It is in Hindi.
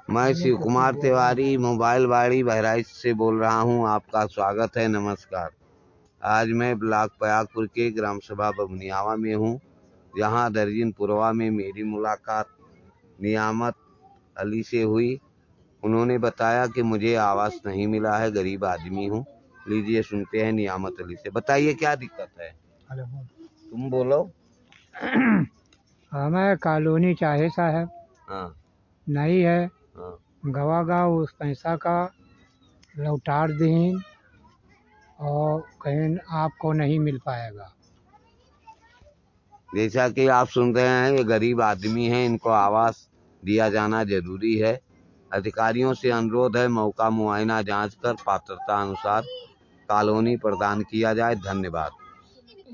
मैं शिव कुमार तिवारी मोबाइल बाड़ी बहराइच से बोल रहा हूं। आपका स्वागत है। नमस्कार। आज मैं ब्लॉक पयागपुर के ग्राम सभा बबनियावा में हूं। यहाँ दर्जनपुरवा में मेरी मुलाकात नियामत अली से हुई। उन्होंने बताया कि मुझे आवास नहीं मिला है, गरीब आदमी हूं। लीजिए सुनते हैं नियामत अली से। बताइए क्या दिक्कत है। तुम बोलो। हमें कॉलोनी चाहिए साहब। हाँ नहीं है। हाँ। गवा गाँव उस पैसा का लौटार दीन और कहीं आपको नहीं मिल पाएगा। जैसा कि आप सुन रहे हैं, ये गरीब आदमी हैं, इनको आवास दिया जाना जरूरी है। अधिकारियों से अनुरोध है, मौका मुआयना जांच कर पात्रता अनुसार कॉलोनी प्रदान किया जाए। धन्यवाद।